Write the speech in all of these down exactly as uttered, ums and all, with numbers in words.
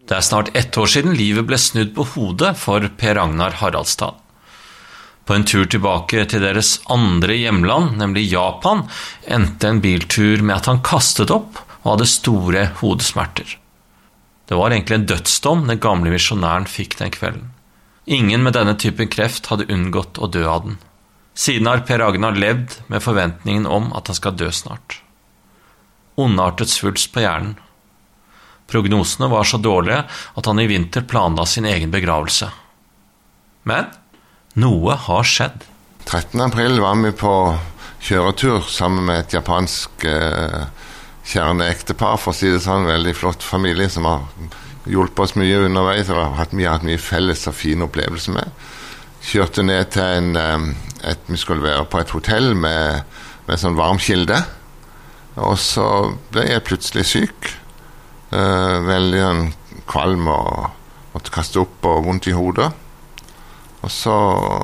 Det er snart ett år siden livet ble snudd på hodet for Per Ragnar Haraldstad. På en tur tilbake til deres andre hjemland, nemlig Japan, endte en biltur med at han kastet opp og hadde store hodesmerter. Det var egentlig en dødsdom den gamle misjonæren fikk den kvelden. Ingen med denne typen kreft hadde unngått å dø av den. Siden har Per Ragnar levd med forventningen om at han skal dø snart. Ondartet svulst på hjernen. Prognosene var så dårlige at han i vinter planla sin egen begravelse. Men noe har skjedd. trettende april var vi på kjøretur sammen med et japansk eh, kjerneektepar, for å si det sånn, veldig flott familie som har hjulpet oss mye underveis, og har hatt, vi har hatt mye felles og fine opplevelser med. Kjørte ned til en, eh, et, vi skulle være på et hotell med, med sånn varm kilde, og så ble jeg plutselig syk. Uh, veldig en kvalm og måtte kaste opp og vondt i hodet. Og så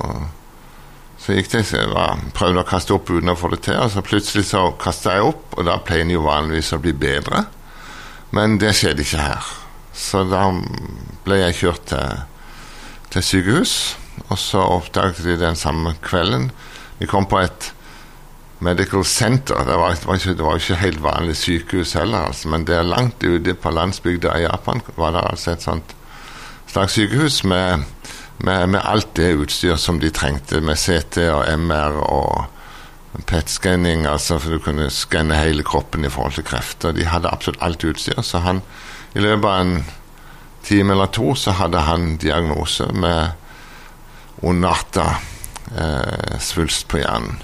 så gikk det, så jeg var, prøvde å kaste opp uten å få det til, og så plutselig så kastet jeg opp, og da pleier den jo vanligvis å bli bedre. Men det skjedde ikke her. Så da ble jeg kjørt til, til sykehus, og så oppdaget de den samme kvelden. Vi kom på et medical center. Det var, det var, ikke, det var ikke helt vanlig sykehus heller, altså, men det er langt ute på landsbygda i Japan var det altså et sånt slags sykehus med, med, med alt det utstyr som de trengte, med C T og M R og P E T-scanning, altså for du kunne skanne hele kroppen i forhold til kreft, og de hadde absolutt alt utstyr, så han i løpet av en time eller to så hadde han diagnose med ondarta eh, svulst på hjernen.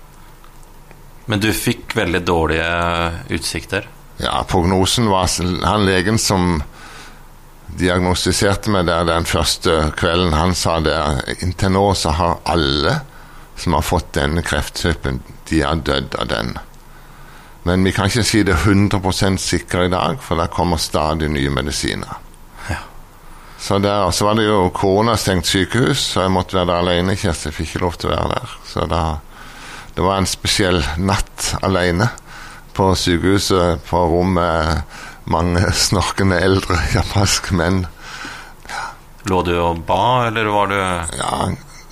Men du fikk veldig dårlige utsikter. Ja, prognosen var han legen som diagnostiserte meg der den første kvelden. Han sa det, inntil nå så har alle som har fått denne krefttypen, de har dødd av den. Men vi kan ikke si det hundre prosent sikkert i dag, for det kommer stadig nye medisiner. Ja. Så, der, så var det jo koronastengt sykehus, så jeg måtte være der alene. Kjersti fikk ikke lov til å være der. Så da Det var en spesiell natt alene på sykehuset, på rom med mange snorkende eldre japanske menn. Lå du og ba, eller var du... Ja,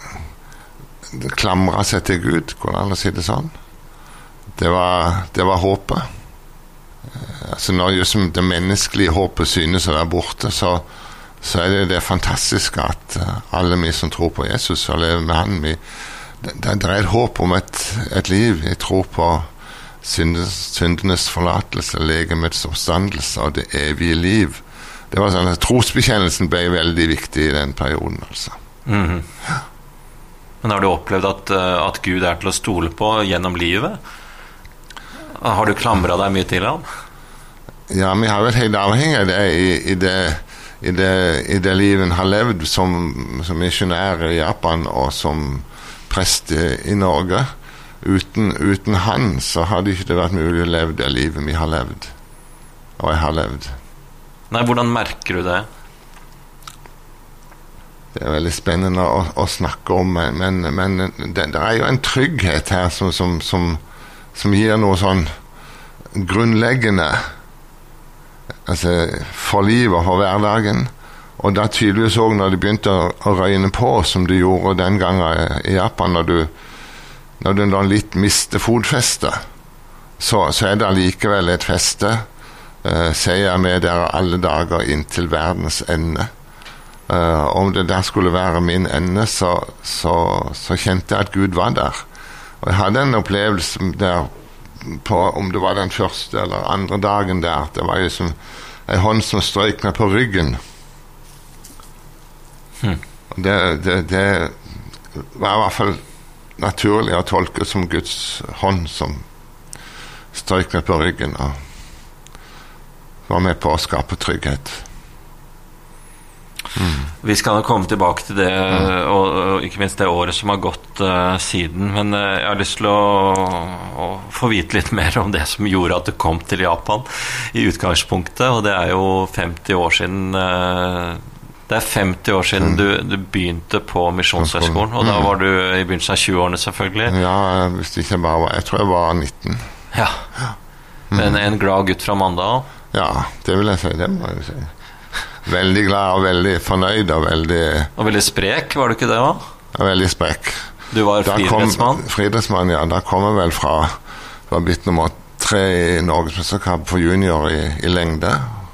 det klamret seg til Gud, går det an å si det sånn. Det var, det var håpet. Altså når just det menneskelige håpet synes å være borte, så, så er det det fantastiske at alle vi som tror på Jesus og lever med han, vi Det, det er et håp om et, et liv. Jeg tror på syndes, syndenes forlatelse, legemets oppstandelse og det evige liv. Det var sånn at trosbekjennelsen ble veldig viktig i den perioden, altså. Mm-hmm. Ja. Men har du opplevd at, at Gud er til å stole på gjennom livet? Har du klamret deg mye til han? Ja, vi har vært helt avhengig av det i, i det i det, i det livet har levd som, som misjonær i Japan og som prest i Norge. Uten, uten han så hadde ikke det vært mulig å leve det livet vi har levd. Og jeg har levd. Nei, hvordan merker du det? Det er veldig spennende å, å snakke om, men, men det, det er jo en trygghet her som, som, som, som gir noe sånn grunnleggende altså, for livet og for hverdagen. Og da tydeligvis også når det begynte å, å røyne på, som du gjorde den gangen i Japan, når du, når du da litt mister fotfeste, så, så er det allikevel et feste. Uh, sier jeg med dere alle dager inntil verdens ende. Uh, om det der skulle være min ende, så, så, så kjente jeg at Gud var der. Og jeg hadde en opplevelse der, på, om det var den første eller andre dagen der, det var jo som en hånd som strøk meg på ryggen. Hmm. Det, det, det var i hvert fall naturlig å tolke som Guds hånd som strøk meg på ryggen og var med på å skape trygghet. Mm. Vi skal komme tilbake til det, mm. og, og ikke minst det året som har gått uh, siden, men uh, jeg har lyst til å, å få vite litt mer om det som gjorde at du kom til Japan i utgangspunktet, og det er jo femti år siden uh, det er femti år siden mm. du, du begynte på Misjonshøgskolen, og mm. da var du i begynnelsen av tjue-årene selvfølgelig. Ja, hvis ikke bare var, jeg tror jeg var nitten. Ja, men en glad gutt fra Mandal. Ja, det vil jeg si, det må jeg si. veldig glad og veldig fornøyd og veldig... Og veldig sprek, var du ikke det også? Ja, veldig sprek. Du var friidrettsmann? Friidrettsmann, ja. Da kom jeg vel fra, fra bytt nummer tre i Norgesmesterskap for junior i, i lengde.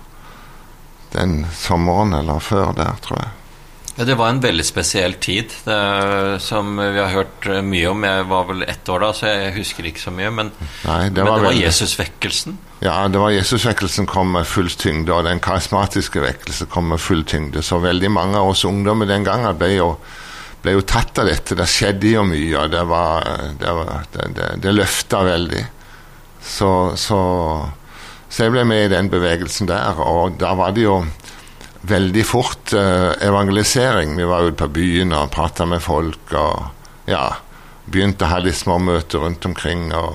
Den sommeren eller før der, tror jeg. Ja, det var en veldig spesiell tid, det, som vi har hørt mye om. Jeg var vel ett år da, så jeg husker ikke så mye, men, Nei, det, men var det var veldig... Jesusvekkelsen. Ja, det var Jesusvekkelsen kom med full tyngde, og den karismatiske vekkelse kom med full tyngde. Så veldig mange av oss ungdommer den gangen ble jo, ble jo tatt av dette. Det skjedde jo mye, og det, var, det, var, det, det, det løftet veldig. Så, så, så jeg ble med i den bevegelsen der, og da var det jo veldig fort uh, evangelisering. Vi var ute på byen og pratet med folk, og ja, begynte å ha de små møter rundt omkring, og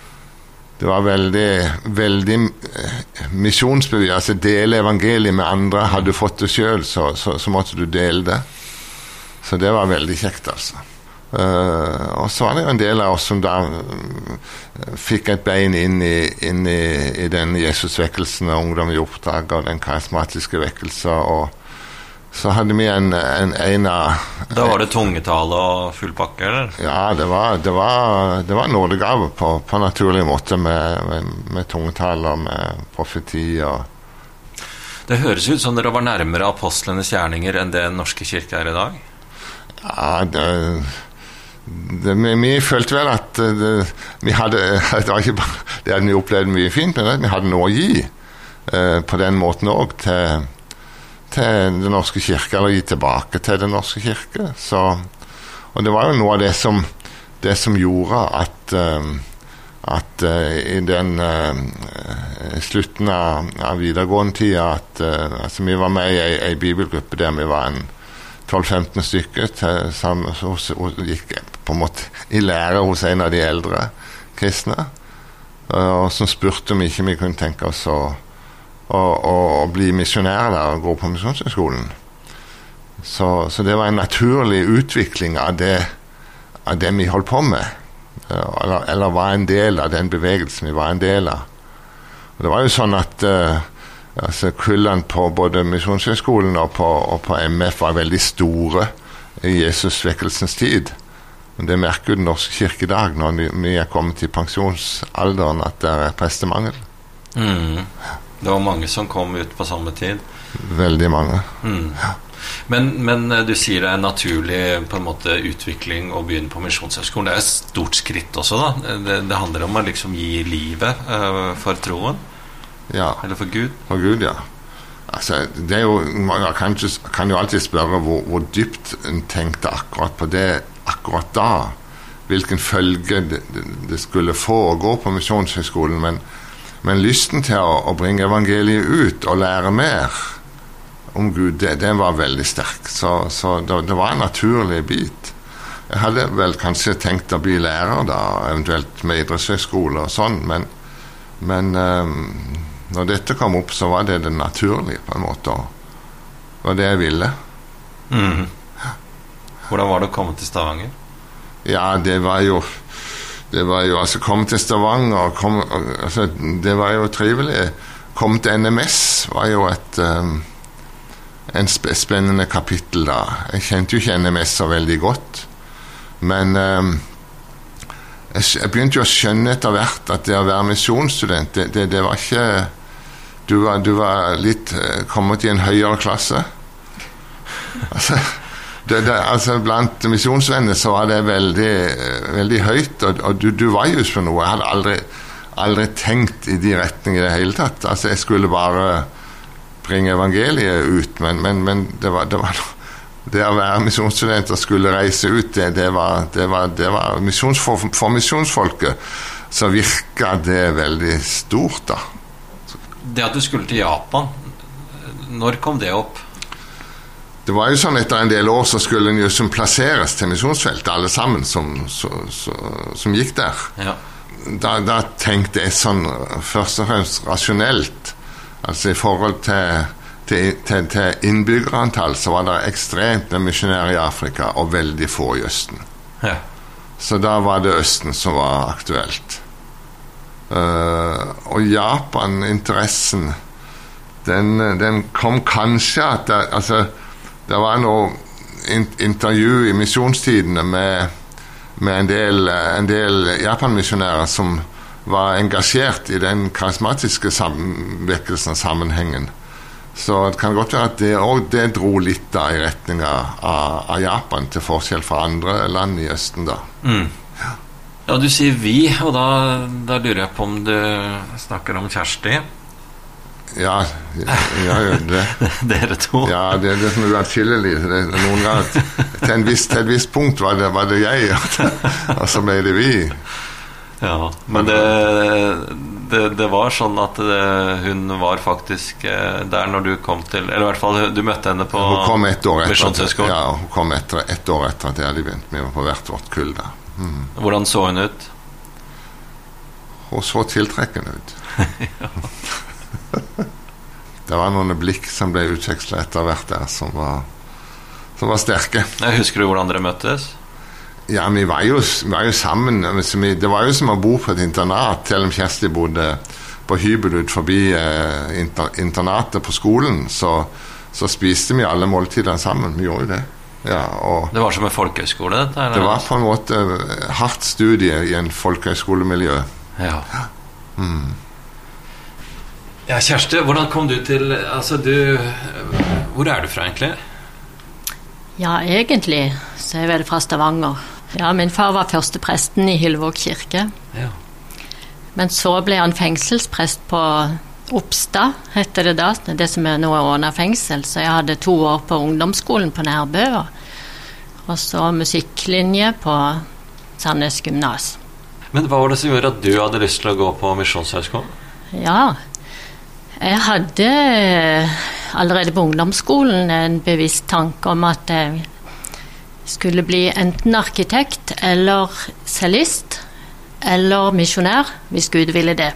det var veldig, veldig uh, misjonsbevis, altså dele evangeliet med andre. Hadde du fått det selv, så, så, så måtte du dele det. Så det var veldig kjekt, altså. Uh, og så var det jo en del av oss som da uh, fikk et bein inn i, inn i, i den Jesusvekkelsen og ungdom i oppdrag og den karismatiske vekkelsen, og så hadde vi en, en, en av... Da var det tungetale og full pakke, eller? Ja, det var, det var, det var nådegave på, på naturlig måte med, med, med tungetale og med profeti og... Det høres ut som dere var nærmere apostlenes gjerninger enn det den norske kirke er i dag. Ja, det... Det, vi, vi følte vel at det, vi hadde, det var ikke bare det hadde vi opplevd mye fint, men at vi hadde noe å gi eh, på den måten også til, til den norske kirke, eller gi tilbake til den norske kirke. Så, og det var jo noe av det som, det som gjorde at, uh, at uh, i den uh, slutten av, av videregående tida at uh, altså, vi var med i en bibelgruppe der vi var en tolv femten stykker til, sammen, så, og gikk på en måte i lære hos en av de eldre kristne, og som spurte om ikke vi kunne tenke oss å, å, å, å bli misjonærer der og gå på misjonshøgskolen. Så, så det var en naturlig utvikling av det, av det vi holdt på med, eller, eller var en del av den bevegelsen vi var en del av. Og det var jo sånn at uh, altså, kullene på både misjonshøgskolen og på, og på M F var veldig store i Jesusvekkelsens tid. Men det merker jo den norske kirke i dag når vi er kommet til pensjonsalderen at det er prestemangel. Mm. Det var mange som kom ut på samme tid. Veldig mange. Mm. Ja. Men, men du sier det er en naturlig på en måte utvikling å begynne på misjonshøgskolen. Det er et stort skritt også da. Det, det handler om å liksom gi livet uh, for troen. Ja. Eller for Gud? For Gud, ja. Altså, det er jo, man kan, kan jo alltid spørre hvor, hvor dypt en tenkte akkurat på det akkurat da. Hvilken følge det, det skulle få å gå på misjonshøgskolen. Men, men lysten til å, å bringe evangeliet ut og lære mer om Gud, det, det var veldig sterk. Så, så det, det var en naturlig bit. Jeg hadde vel kanskje tenkt å bli lærer da, eventuelt med idrettshøgskole og sånn, men, men um, når dette kom opp, så var det det naturlige på en måte. Det var det jeg ville. Mm. Hvordan var det å komme til Stavanger? Ja, det var jo det var jo, altså komme til Stavanger kom, altså, det var jo trivelig. Komme til N M S var jo et um, en sp- spennende kapittel da. Jeg kjente jo ikke N M S så veldig godt, men um, jeg, jeg begynte jo å skjønne etter hvert at det å være misjonsstudent, det, det, det var ikke du var, du var litt kommet i en høyere klasse. Altså, det, det, altså blant misjonsvenner så var det veldig, veldig høyt, og, og du, du var just for noe. Jeg hadde aldri, aldri tenkt i de retninger i det hele tatt. Altså jeg skulle bare bringe evangeliet ut, men, men, men det var, det var det å være misjonsstudent og skulle reise ut, det, det var, det var, det var misjons, for, for misjonsfolket så virket det veldig stort da. Det at du skulle til Japan, når kom det opp? Det var jo sånn etter en del år så skulle en jo som plasseres til misjonsfeltet, alle sammen som, så, så, som gikk der. Ja. Da, da tenkte jeg sånn først og fremst rasjonelt, altså i forhold til, til, til, til innbyggerantall så var det ekstremt med misjonærer i Afrika og veldig få i Østen. Ja. Så da var det Østen som var aktuelt. Uh, og Japan-interessen Den, den kom kanskje at det, altså, det var noe in, intervju i misjonstidene med, med en del, en del Japan-misjonærer som var engasjert i den karismatiske samvirkelsen og sammenhengen. Så det kan godt være at det, og det dro litt da i retning av, av Japan, til forskjell fra andre land i Østen da. Mm. Ja. Ja, du sier vi, og da, da lurer jeg på om du snakker om Kjersti. Ja, ja, det. Dere to. Ja, det er det som er atskillelig. Noen ganger til, en viss, til et visst punkt var det, var det jeg, og så ble det vi. Ja, men det, det, det var sånn at det, hun var faktisk der når du kom til, eller i hvert fall du møtte henne på Hun kom et år etter, Misjonshøgskolen. Ja, hun kom etter, et år etter at jeg hadde begynt. Vi var på hvert vårt kull der. Mm. Hvordan så hun ut? Hun så tiltrekkende ut. Ja. Det var noen blikk som ble utvekslet etter hvert der som var, som var sterke. Jeg husker du hvordan dere møttes? Ja, vi var jo, vi var jo sammen. Det var jo som å bo på et internat, selv om Kjersti bodde på hybel ut forbi eh, inter, internatet på skolen, så, så spiste vi alle måltidene sammen. Vi gjorde jo det. Ja, og det var som en folkehøyskole? Dette, det var på en måte hardt studie i en folkehøyskolemiljø. Ja. Mm. Ja, Kjersti, hvordan kom du til, altså du, hvor er du fra egentlig? Ja, egentlig så er jeg vel fra Stavanger. Ja, min far var første presten i Hyllevåg kirke. Ja. Men så ble han fengselsprest på Oppstad, heter det da, det som er nå Åna fengsel. Så jeg hadde to år på ungdomsskolen på Nærbø, og så musikklinje på Sandnes gymnas. Men hva var det som gjorde at du hadde lyst til å gå på Misjonshøgskolen? Ja, jeg hadde allerede på ungdomsskolen en bevisst tanke om at jeg skulle bli enten arkitekt eller cellist eller misjonær, hvis Gud ville det.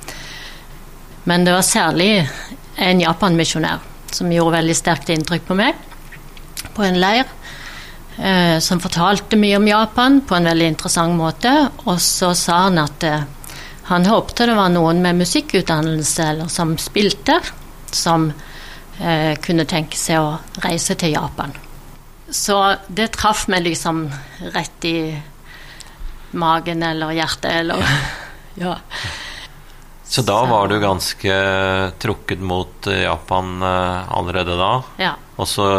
Men det var særlig en Japan-misjonær som gjorde veldig sterkt inntrykk på meg på en leir, eh, som fortalte mye om Japan på en veldig interessant måte, og så sa han at eh, han håpte det var noen med musikkutdannelse eller som spilte, som eh, kunne tenke seg å reise til Japan. Så det traff meg liksom rett i magen eller hjertet, eller ja. Så da var du ganske trukket mot Japan eh, allerede da? Ja. Og så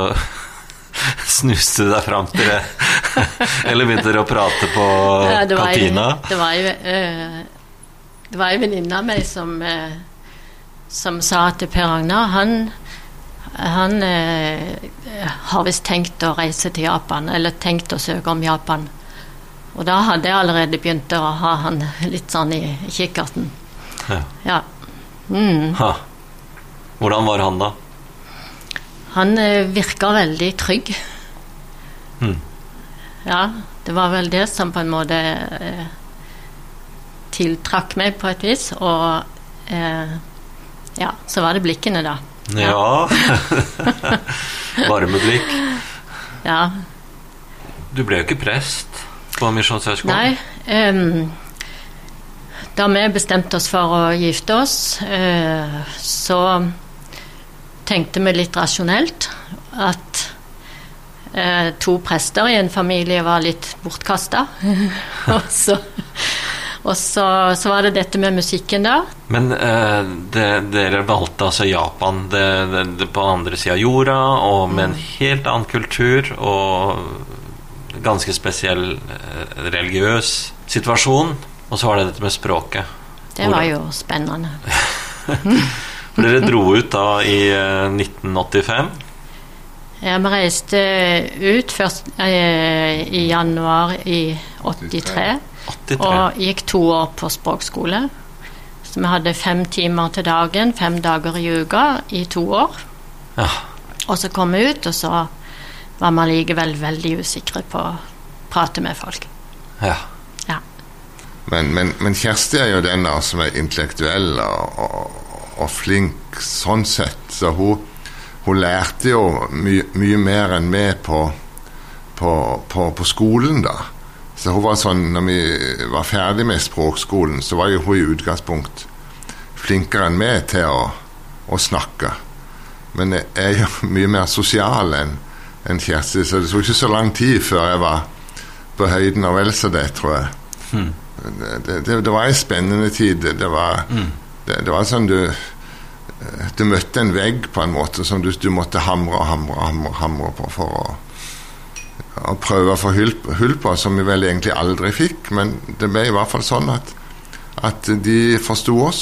snuste du deg frem til det? Eller begynte dere å prate på ja, det kantina? Jo, det var jo... Eh, Det var en venninne av meg som, eh, som sa til Per Ragnar, han, han eh, har visst tenkt å reise til Japan, eller tenkt å søke om Japan. Og da hadde jeg allerede begynt å ha han litt sånn i kikkerten. Ja. Ja. Mm. Ha. Hvordan var han da? Han eh, virka veldig trygg. Hmm. Ja, det var vel det som på en måte... Eh, tiltrakk meg på et vis, og eh, ja, så var det blikkene da. Ja, varme blikk. Ja. Du ble jo ikke prest på Misjonshøgskolen. Nei, um, da vi bestemte oss for å gifte oss, uh, så tenkte vi litt rasjonelt at uh, to prester i en familie var litt bortkastet. og så Og så, så var det dette med musikken da. Men eh, det, dere valgte altså Japan det, det, det på andre siden av jorda, og med en helt annen kultur og ganske spesiell eh, religiøs situasjon. Og så var det dette med språket. Det var jo spennende. For dere dro ut da i eh, nitten åttifem? Jeg reiste ut først eh, i januar i åttitre. åttitre. Og gikk to år på språkskole. Så vi hadde fem timer til dagen, fem dager i uka, i to år. Ja. Og så kom vi ut, og så var man likevel veldig usikre på å prate med folk. Ja. Ja. Men, men, men Kjersti er jo den som er intellektuell og, og, og flink sånn sett, så hun, hun lærte jo my, mye mer enn meg på, på, på, på skolen da. Så hun var sånn, når vi var ferdig med språkskolen, så var jo hun i utgangspunkt flinkere enn meg til å, å snakke. Men jeg er jo mye mer sosial enn en Kjersti, så det tok ikke så lang tid før jeg var på høyden av Else det, tror jeg. Hmm. Det, det, det var en spennende tid. Det var, mm. det, det var sånn du du møtte en vegg på en måte som du, du måtte hamre og hamre og hamre, hamre på for å, å prøve å få hull, hull på, som vi vel egentlig aldri fikk, men det ble i hvert fall sånn at, at de forstod oss.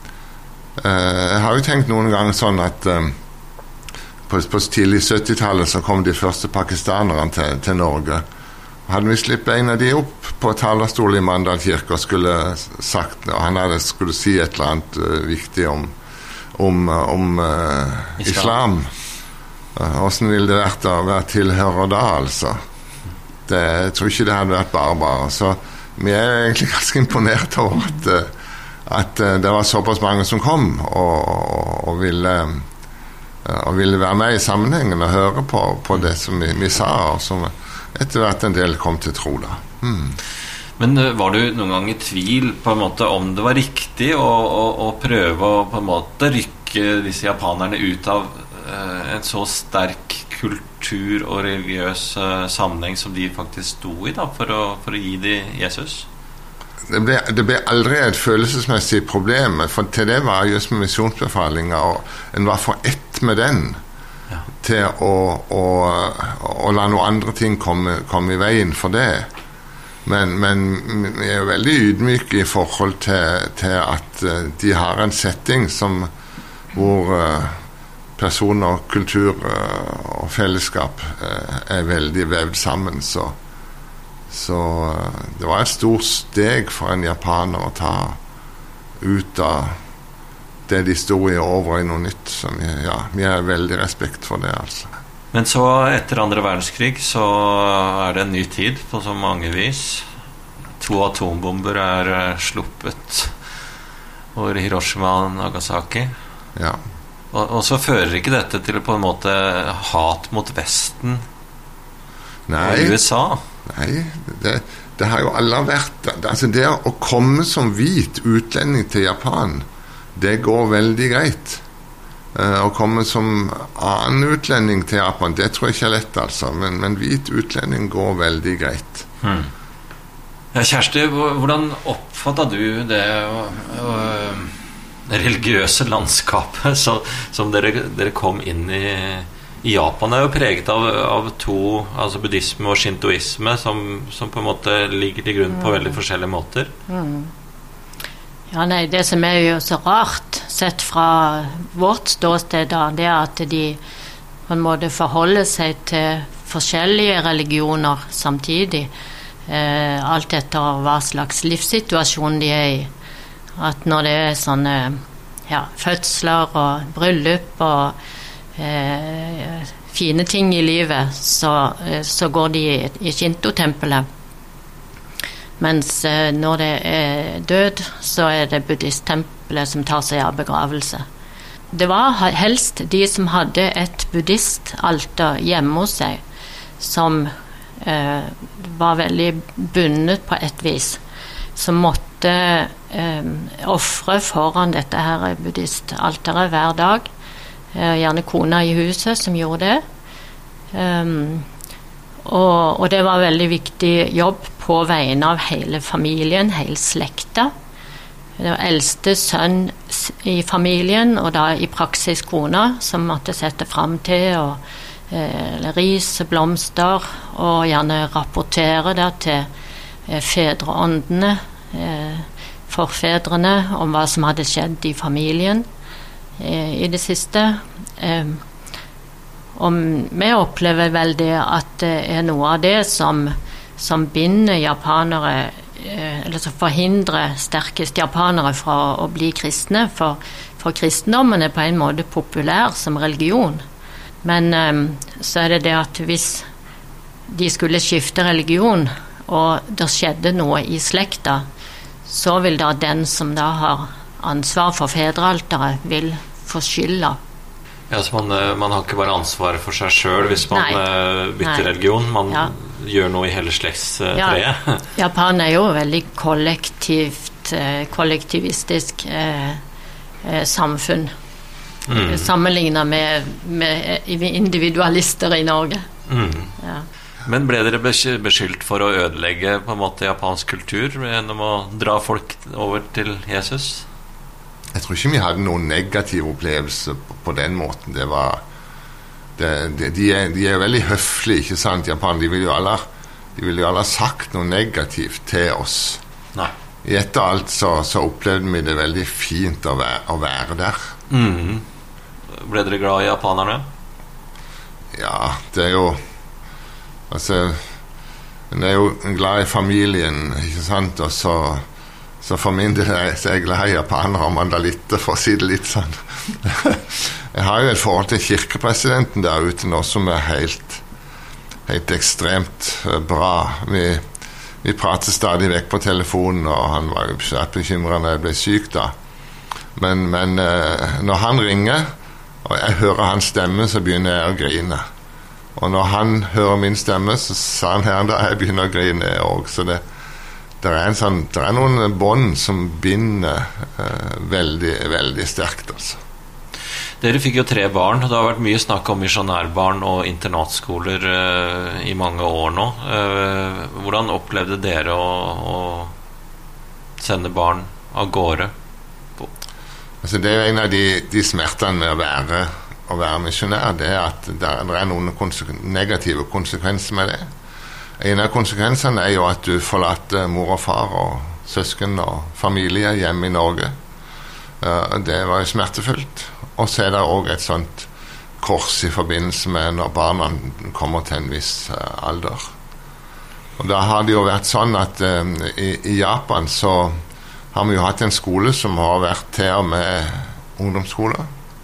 Eh, jeg har jo tenkt noen ganger sånn at eh, på, på tidlig syttitallet så kom de første pakistanerne til, til Norge. Hadde vi slippet en av de opp på talerstolen i Mandal kirke og skulle sagt, og han hadde skulle si et eller annet uh, viktig om om, om uh, islam. Uh, hvordan ville det vært å være tilhører da, altså? Det, jeg tror ikke det hadde vært bare bare. Så vi er egentlig ganske imponert over at, uh, at uh, det var såpass mange som kom og, og, og, ville, uh, og ville være med i sammenhengen og høre på, på det som vi, vi sa, og som etter hvert en del kom til tro da. Hmm. Men var du noen gang i tvil på en måte om det var riktig å, å, å prøve å på en måte rykke disse japanerne ut av eh, en så sterk kultur og religiøs eh, sammenheng som de faktisk sto i da, for å, for å gi dem Jesus? Det ble, det ble aldri et følelsesmessig problem, for til det var just med misjonsbefalinger, og en var for ett med den. Ja. Til å, å, å la noen andre ting komme, komme i veien for det. Men, men vi er jo veldig ydmyke i forhold til, til at uh, de har en setting som, hvor uh, personer, kultur uh, og fellesskap uh, er veldig vevd sammen. Så, så uh, det var et stort steg for en japaner å ta ut av det de stod i over i noe nytt. Så vi, ja, vi har veldig respekt for det, altså. Men så etter andre verdenskrig så er det en ny tid på så mange vis. To atombomber er sluppet over Hiroshima og Nagasaki. Ja. Og, og så fører ikke dette til på en måte hat mot Vesten nei, og U S A? Nei, det, det har jo alle vært. Altså det å komme som hvit utlending til Japan, det går veldig greit. Å komme som annen utlending til Japan, det tror jeg ikke er lett, altså. Men, men hvit utlending går veldig greit. Hmm. Ja, Kjersti, hvordan oppfattet du det uh, religiøse landskapet så, som dere, dere kom inn i? I Japan er jo preget av, av to, altså buddhisme og shintoisme, som, som på en måte ligger til grunn på veldig forskjellige måter. Mm. Ja, nei, det som er jo så rart sett fra vårt ståsted da, det er at de på en måte forholder seg til forskjellige religioner samtidig, eh, alt etter hva slags livssituasjon de er i. At når det er sånne ja, fødsler og bryllup og eh, fine ting i livet, så, så går de i, i Shinto-tempelet. Mens eh, når det er død, så er det buddhisttempelet som tar seg av begravelse. Det var helst de som hadde et buddhistalter hjemme hos seg, som eh, var veldig bundet på et vis, som måtte eh, offre foran dette her buddhistalteret hver dag. Eh, gjerne kona i huset som gjorde det. Um, og, og det var veldig viktig jobb på vegne av hele familien, hele slekta. Det var eldste sønn i familien, og da i praksis kona, som måtte sette frem til og, eh, ris, blomster, og gjerne rapportere der til eh, fedreåndene, eh, forfedrene, om hva som hadde skjedd i familien eh, i det siste. Eh, og vi opplever vel det at det er noe av det som som binder japanere, eller som forhindrer sterkest japanere fra å bli kristne, for, for kristendommen er på en måte populær som religion. Men um, så er det det at hvis de skulle skifte religion, og det skjedde noe i slekta, så vil da den som da har ansvar for fedrealteret, vil få skylda. Ja, så man, man har ikke bare ansvaret for seg selv hvis man Nei. bytter Nei. religion, man ja. gjør noe i hele slektstreet. Ja, Japan er jo veldig kollektivt, kollektivistisk eh, eh, samfunn. mm. sammenlignet med, med individualister i Norge. Mm. Ja. Men ble dere beskyldt for å ødelegge på en måte japansk kultur gjennom å dra folk over til Jesus? Jeg tror ikke vi hadde noen negativ opplevelse på, på den måten. Det var det, det, de, er, de er veldig høflige, ikke sant, Japan? De ville jo alle de ville jo alle ha sagt noe negativt til oss. Nei. I etter alt så, så opplevde vi det veldig fint å være, å være der. Mm. Ble dere glad i japanerne? Ja, det er jo altså, en er jo glad i familien, ikke sant, og så, så for min del er jeg glad i japanere og mandalitter, for å si det litt sånn. Jeg har jo et forhold til kirkepresidenten der ute nå som er helt, helt ekstremt bra. Vi, vi prater stadig vekk på telefonen, og han var jo svært bekymret når jeg ble syk da. Men, men når han ringer, og jeg hører hans stemme, så begynner jeg å grine. Og når han hører min stemme, så sa han her da jeg begynner å grine også. Så det, det, er en sånn, det er noen bånd som binder eh, veldig, veldig sterkt, altså. Dere fikk jo tre barn, og det har vært mye snakk om misjonærbarn og internatskoler eh, i mange år nå. Eh, hvordan opplevde dere å, å sende barn av gårde? Altså, det er jo en av de, de smertene med å være, å være misjonær, det er at det er, det er noen konsekven- negative konsekvenser med det. En av konsekvensene er jo at du forlater mor og far og søsken og familie hjemme i Norge. Uh, det var jo smertefullt. Og så er det også et sånt kors i forbindelse med når barna kommer til en viss uh, alder. Og da har det jo vært sånn at uh, i, i Japan så har vi jo hatt en skole som har vært til og med ungdomsskole.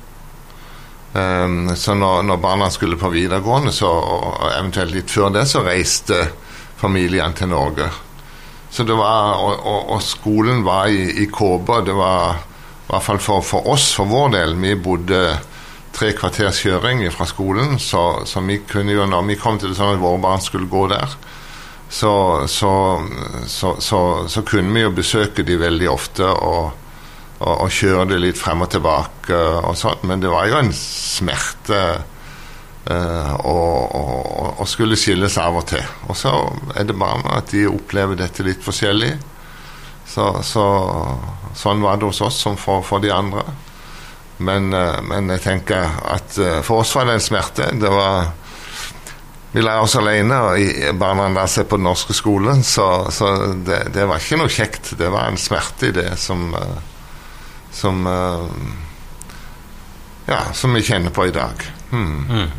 Um, så når, når barna skulle på videregående, så, og eventuelt litt før det, så reiste familien til Norge. Så det var, og, og, og skolen var i, i Kåbe, det var i hvert fall for, for oss, for vår del. Vi bodde tre kvarters kjøring fra skolen, så, så vi kunne jo, når vi kom til det sånn at våre barn skulle gå der, så, så, så, så, så kunne vi jo besøke de veldig ofte og, og, og kjøre det litt frem og tilbake og sånt, men det var jo en smerte uh, å, å, å skulle skilles av og til. Og så er det barna at de opplever dette litt forskjellig. Så, så sånn var det hos oss som for, for de andre. Men, uh, men jeg tenker at uh, for oss var det en smerte. Det var Vi la oss alene, og i barna der seg på den norske skolen, så, så det, det var ikke noe kjekt. Det var en smerte i det som uh, som uh, ja, som vi kjenner på i dag. Hmm. Mm.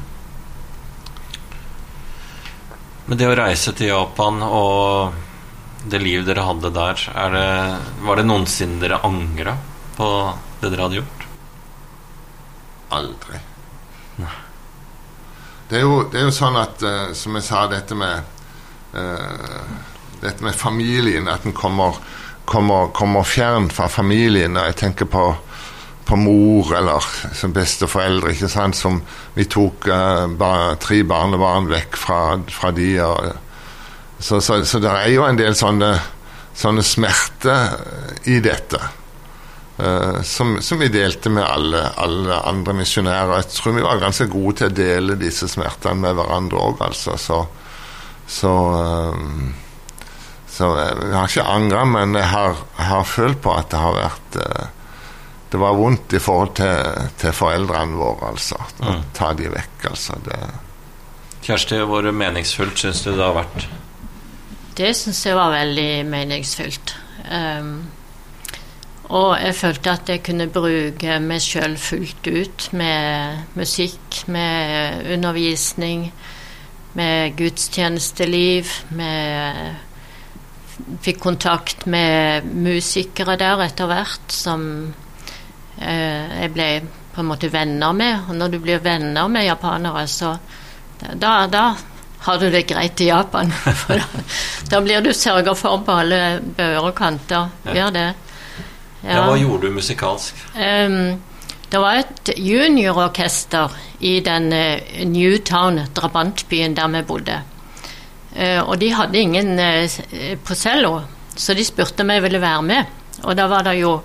Men det å reise til Japan og det liv dere hadde der, er det, var det noensinne dere angret på det dere hadde gjort? Aldri. Nei. Det er jo, det er jo sånn at, uh, som jeg sa, dette med uh, dette med familien, at den kommer, kommer, kommer fjern fra familien, og jeg tenker på, på mor eller som besteforeldre, ikke sant, som vi tok uh, bar, tre barnebarn vekk fra, fra de, og Så, så, så det er jo en del sånne, sånne smerter i dette uh, som, som vi delte med alle, alle andre misjonærer. Jeg tror vi var ganske gode til å dele disse smertene med hverandre også, altså. Så, så, uh, så jeg har ikke angret, men jeg har, jeg har følt på at det har vært uh, det var vondt i forhold til, til foreldrene våre, altså. Å mm. ta de vekk, altså. Det. Kjersti, hvor meningsfullt synes du det har vært? Det synes jeg var veldig meningsfullt. Um, og jeg følte at jeg kunne bruke meg selv fullt ut med musikk, med undervisning, med gudstjenesteliv, med fikk kontakt med musikere der etter hvert, som uh, jeg ble på en måte venner med. Og når du blir venner med japanere, så da, da har du det greit i Japan. For da, da blir du sørget for på alle bøyer og kanter. Gjør det. Ja. Ja, hva gjorde du musikalsk? Um, det var et juniororkester i den uh, Newtown, drabantbyen der vi bodde. Uh, og de hadde ingen uh, på cello, så de spurte om jeg ville være med. Og da var det jo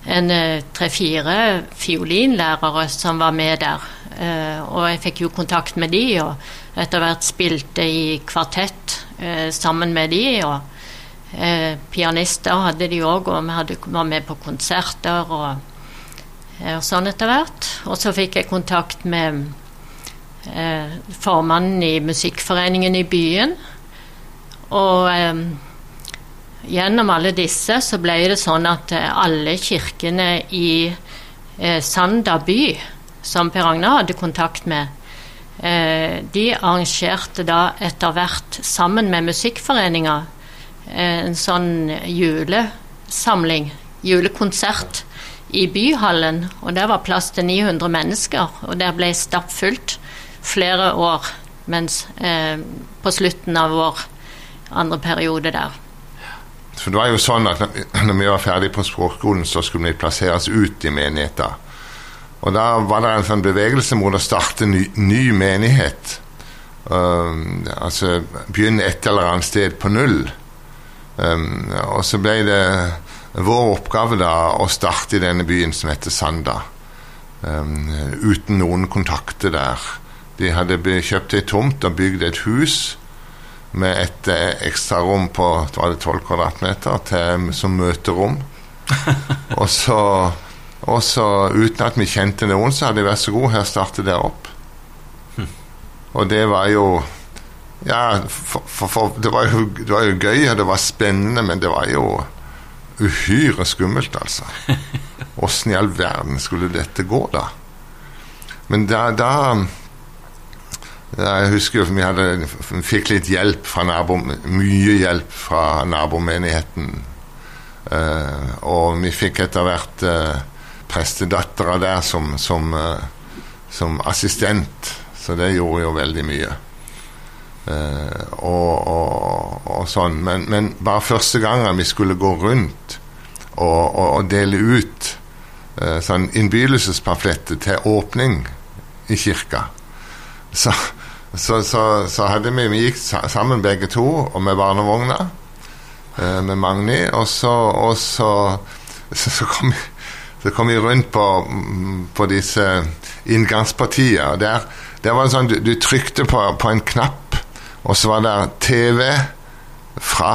en tre-fire fiolinlærere som var med der. Uh, og jeg fikk jo kontakt med de, og etter hvert spilte i kvartett uh, sammen med de, og uh, pianister hadde de også, og vi hadde, var med på konserter og, uh, og sånn etter hvert. Og så fikk jeg kontakt med uh, formannen i musikkforeningen i byen, og um, gjennom alle disse så ble det sånn at uh, alle kirkene i uh, Sanda by som Per Agnar hadde kontakt med, eh, de arrangerte da etter hvert sammen med musikkforeninger eh, en sånn julesamling, julekonsert i byhallen, og der var plass til ni hundre mennesker, og der ble stappfullt flere år, mens eh, på slutten av vår andre periode der. For det var jo sånn at når vi var ferdig på språkskolen, så skulle vi plasseres ut i menigheter. Og da var det en sånn bevegelse mot å starte ny, ny menighet. Um, altså begynne et eller annet sted på null. Um, og så ble det vår oppgave da å starte i denne byen som heter Sanda. Um, uten noen kontakter der. De hadde kjøpt et tomt og bygd et hus med et eh, ekstra rom på tolv kvadratmeter til, som møterom. Og så Og så uten at vi kjente noen, så hadde de vært så god, her startet det opp. Hm. Og det var jo, ja, for, for, for, det, var jo, det var jo gøy, og det var spennende, men det var jo uhyre skummelt, altså. Hvordan i all verden skulle dette gå, da? Men da, da, da jeg husker jo, vi, hadde, vi fikk litt hjelp fra nabo, mye hjelp fra nabomenigheten, uh, og vi fikk etter hvert uh, prestedattera der som, som, uh, som assistent, så det gjorde jo veldig mye. Uh, og, og, og sånn, men, men bare første gangen vi skulle gå rundt og, og, og dele ut uh, sånn innbydelsespamfletter til åpning i kirka, så, så, så, så hadde vi, vi gikk sammen begge to, og med barnevogna, uh, med Magni, og så, og så, så, så kom vi Så kom vi rundt på, på disse inngangspartier. Der, der var det sånn, du, du trykte på, på en knapp, og så var det T V fra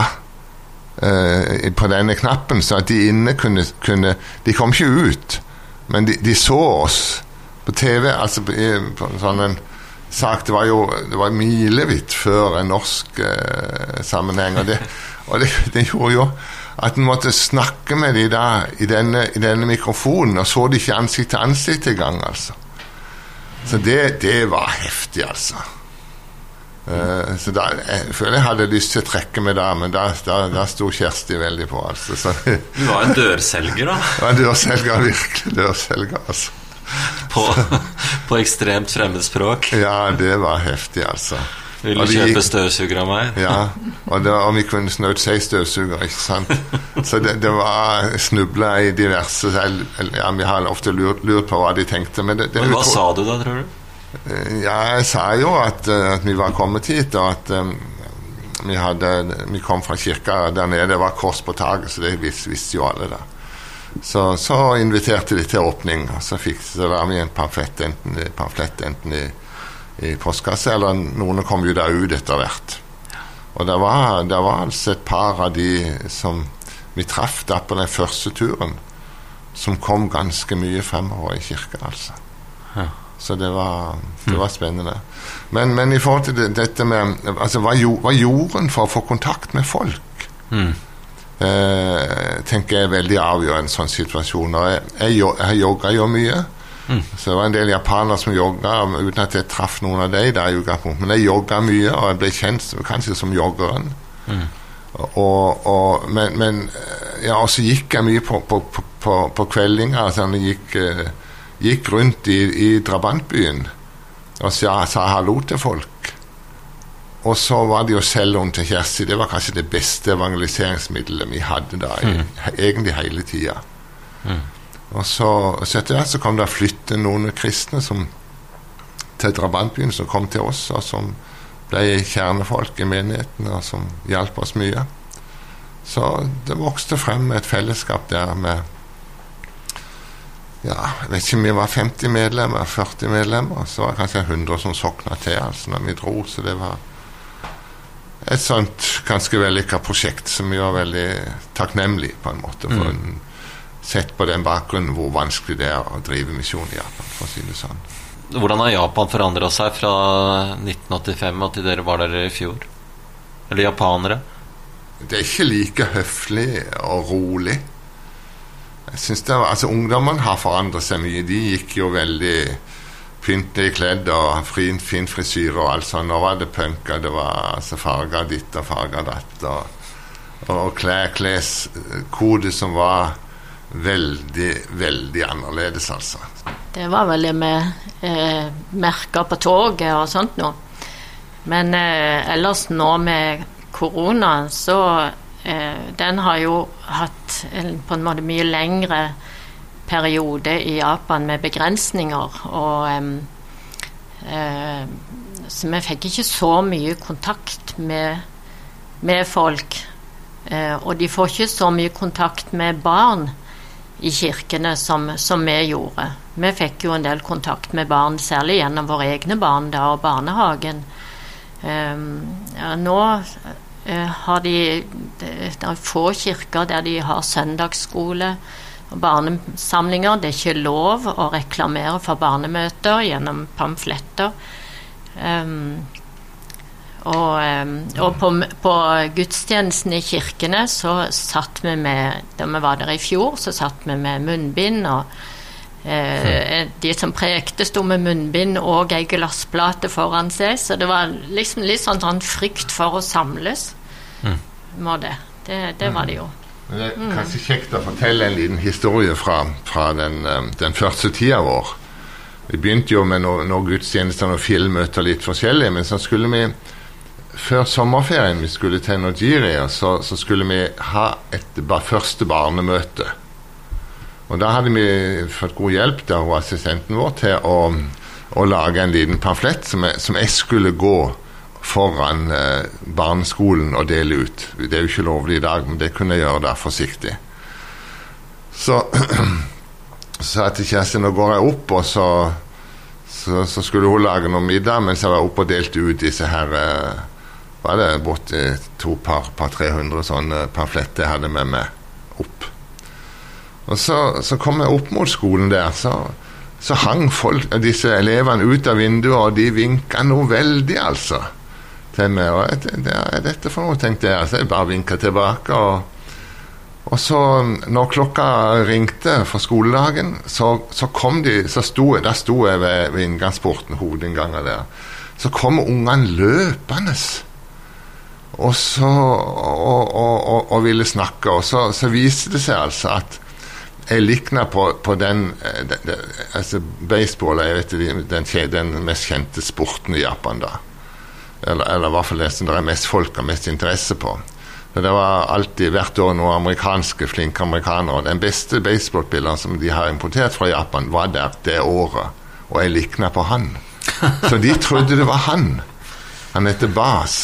uh, på denne knappen, så at de inne kunne, kunne de kom ikke ut, men de, de så oss på T V, altså på, på sånn en sak, det var jo det var milevidt før en norsk uh, sammenheng, og det, og det, det gjorde jo at en måtte snakke med de da i denne, i denne mikrofonen, og så de ikke ansikt til ansikt i gang, altså. Så det, det var heftig, altså. Uh, så da, jeg føler jeg hadde lyst til å trekke med da, men da, da, da sto Kjersti veldig på, altså. Så, du var en dørselger, da? Ja, en dørselger, virkelig dørselger, altså. På, på ekstremt fremmedspråk? Ja, det var heftig, altså. Vil du kjøpe støvsuger av meg? Ja, og, det, og vi kunne snøtt seg støvsuger, ikke sant? Så det, det var snublet i diverse, ja, vi har ofte lurt, lurt på hva de tenkte. Men, det, det men hva utro... sa du da, tror du? Ja, jeg sa jo at, at vi var kommet hit, og at um, vi, hadde, vi kom fra kirka der nede, det var kors på taget, så det vis, visste jo alle da. Så, så inviterte de til åpning, og så fikk så var vi en pamflett, enten, pamflett, enten i i postkasse, eller noen kom jo der ut etter hvert. Og det var, det var altså et par av de som vi traff da på den første turen, som kom ganske mye fremover i kirka, altså. Ja. Så det var, det var spennende. Men, men i forhold til det, dette med, altså, hva, hva gjorde en for å få kontakt med folk? Mm. Eh, tenker jeg er veldig avgjørende en sånn situasjon. Og jeg, jeg, jeg jogger jo mye, Mm. så det var en del japanere som jogget uten at jeg traff noen av dem der, men jeg jogget mye, og jeg ble kjent kanskje som joggeren. Mm. Og, og, men, men ja, og så gikk jeg mye på, på, på, på kveldinger, altså jeg gikk, gikk rundt i, i drabantbyen og sa, sa hallo til folk. Og så var det jo celloen til Kjersti, det var kanskje det beste evangeliseringsmiddelet vi hadde da, mm. i, egentlig hele tiden. Mm. Og så, så etter hvert så kom det å flytte noen kristne som, til drabantbyen, som kom til oss, og som ble kjernefolk i menigheten, og som hjalp oss mye. Så det vokste frem et fellesskap der med ja, jeg vet ikke om vi var femti medlemmer, førti medlemmer, så var det kanskje hundre som sokna til, altså, når vi dro, så det var et sånt ganske vellykket prosjekt som vi var veldig takknemlig på en måte, for mm. en, sett på den bakgrunnen hvor vanskelig det er å drive misjon i Japan, for å si det sånn. Hvordan har Japan forandret seg fra nitten åttifem og til dere var der i fjor? Eller japanere? Det er ikke like høflig og rolig. Jeg synes det var, altså ungdommen har forandret seg mye. De gikk jo veldig pyntelig kledd og fin, fin frisyr og alt sånt. Nå var det punker, det var altså farger ditt og farger datt og, og klær, kleskode som var veldig, veldig annerledes, altså. Det var vel det med eh, merker på toget og sånt nå. Men eh, ellers nå med korona, så eh, den har jo hatt en, på en måte mye lengre periode i Japan med begrensninger, og eh, eh, så vi fikk ikke så mye kontakt med, med folk, eh, og de får ikke så mye kontakt med barn i kirkene som, som vi gjorde. Vi fikk jo en del kontakt med barn, særlig gjennom våre egne barn da, og barnehagen. Um, ja, nå uh, har de det, det er få kirker der de har søndagsskole og barnesamlinger. Det er ikke lov å reklamere for barnemøter gjennom pamfletter. Um, Og, og på, på gudstjenesten i kirkene så satt vi med, da vi var der i fjor, så satt vi med munnbind, og eh, de som prekte stod med munnbind og en glassplate foran seg, så det var liksom litt sånn, sånn frykt for å samles. Mm. Må det. Det, det var det jo. Men det er kanskje kjekt å fortelle en liten historie fra, fra den, den første tida vår. Vi begynte jo med noen no gudstjenester og filmmøter litt forskjellige, men så skulle vi før sommerferien vi skulle til Nigeria, så, så skulle vi ha et ba, første barnemøte. Og da hadde vi fått god hjelp der og assistenten vår til å, å lage en liten pamflett som jeg, som jeg skulle gå foran eh, barneskolen og dele ut. Det er jo ikke lovlig i dag, men det kunne jeg gjøre der forsiktig. Så sa jeg til Kjersti, nå går jeg opp, og så, så, så skulle hun lage noe middag, mens jeg var oppe og delte ut disse her eh, var det bort to par, par tre hundre sånne pamfletter jeg hadde med meg opp. Og så, så kom jeg opp mot skolen der, så, så hang folk, disse elevene ut av vinduet, og de vinket noe veldig, altså, til meg. Og det, det er dette for noe, tenkte jeg. Altså, jeg bare vinket tilbake, og, og så, når klokka ringte for skoledagen, så, så kom de, så sto jeg, der sto jeg ved, ved inngangsporten, hovedinngangen der. Så kom ungene løpende, og så og, og, og, og ville snakke, og så, så viste det seg altså at jeg liknet på, på den, den, den altså baseball jeg vet ikke, den, den mest kjente sporten i Japan da, eller, eller i hvert fall det som det er mest folk og mest interesse på. Så det var alltid hvert år noen amerikanske flinke amerikanere, den beste baseballspilleren som de har importert fra Japan var der det året, og jeg liknet på han, så de trodde det var han. Han heter Bas.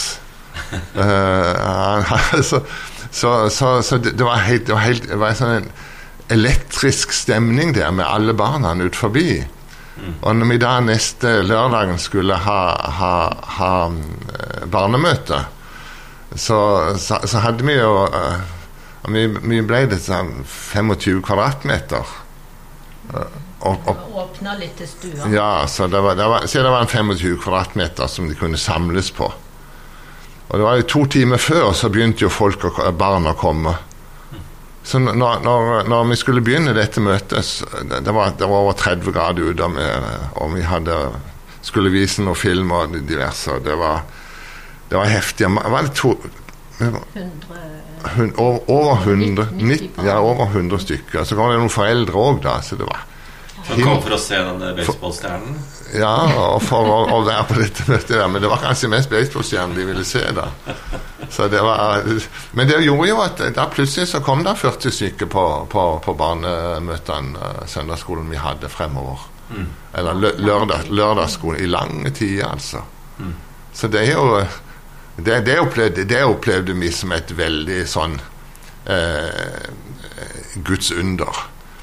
Uh, så, så, så, så det, det var helt, det var helt det var sånn en elektrisk stemning der med alle barna ut forbi. Mm. Og når vi da neste lørdagen skulle ha, ha, ha barnemøte, så, så, så hadde vi jo uh, vi, vi ble det sånn tjuefem kvadratmeter, uh, og, og åpnet litt til stua. Ja, så det var, det var, så det var en tjuefem kvadratmeter som de kunne samles på. Og det var jo to timer før, så begynte jo folk og barn å komme. Så når, når, når vi skulle begynne dette møtet, det var, det var over tretti grader ute, og vi hadde, skulle vise noen film og diverse, og det var, det var heftig. Var det to... hundre, over, over hundre, nitti, ja, over hundre stykker. Så kom det noen foreldre også da, så det var... Så kom for å se denne baseballstjernen? Ja, og for å, å være på dette møtet der, men det var kanskje mest baseballstjernen de ville se da. Så det var, men det gjorde jo at da plutselig så kom det førti stykker på, på, på barnemøtene, søndagsskolen vi hadde fremover. Mm. Eller lørdag, lørdagsskolen, i lange tider altså. Mm. Så det er jo, det, det, opplevde, det opplevde vi som et veldig sånn eh, Guds under.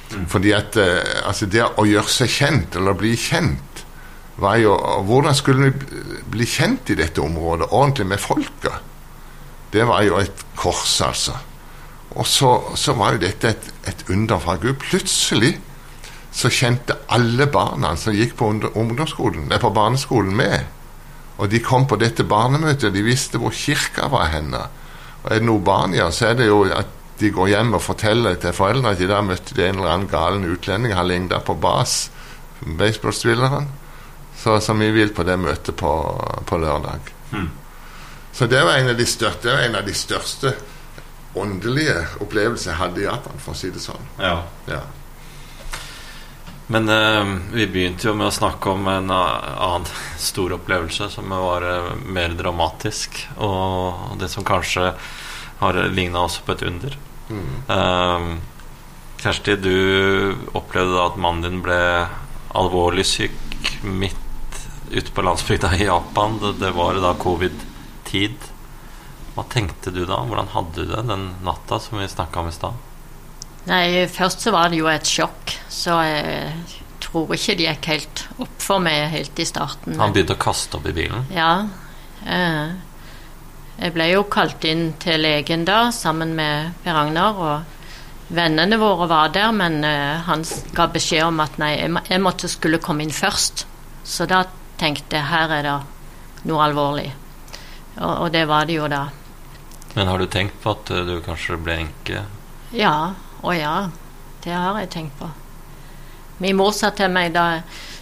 Mm. Fordi at altså det å gjøre seg kjent, eller bli kjent, var jo, hvordan skulle vi bli kjent i dette området, ordentlig med folket? Det var jo et kors, altså. Og så, så var jo dette et, et under fra Gud. Plutselig så kjente alle barna som gikk på ungdomsskolen, nei, på barneskolen med. Og de kom på dette barnemøtet, og de visste hvor kirka var henne. Og er det noe barn gjør, så er det jo at de går hjem og forteller til foreldre at de der møtte de en eller annen galen utlending, han lignet på bas, baseballspilleren, så som vi vil på det møtet på, på lørdag. Hmm. Så det var en av de største, det var en av de største åndelige opplevelser jeg hadde i Japan, for å si det sånn. Ja. Ja. Men eh, vi begynte jo med å snakke om en annen stor opplevelse som var eh, mer dramatisk, og det som kanskje har lignet også på et under. Mm. Eh, Kjersti, du opplevde da at mannen din ble alvorlig syk midt ute på landsbygda i Japan. Det, det var da covid-tid. Hva tenkte du da? Hvordan hadde du det den natta som vi snakket om i sted? Nei, først så var det jo et sjokk, så jeg tror ikke det gikk helt opp for meg helt i starten. Han begynte å kaste opp i bilen? Ja. Eh, jeg ble jo kalt inn til legen da, sammen med Per Ragnar, og vennene våre var der, men eh, han ga beskjed om at nei, jeg, jeg måtte skulle komme inn først. Så da tenkte jeg, her er det noe alvorlig. Og, og det var det jo da. Men har du tenkt på at du kanskje ble enke? Ja, å ja, det har jeg tenkt på. Min mor sa til meg da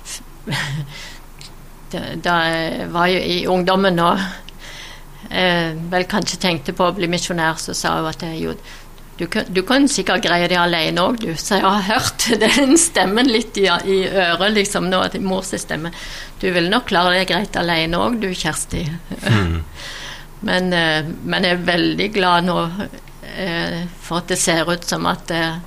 da, da jeg var jo i ungdommen og eh, vel kanskje tenkte på å bli misjonær, så sa hun at jeg, jo, du, du kan sikkert greie det alene også, du. Så jeg har hørt den stemmen litt i, i øret, liksom, nå, mors stemme. Du vil nok klare det greit alene også, du, Kjersti. Mm. men, eh, men jeg er veldig glad nå for at det ser ut som at eh,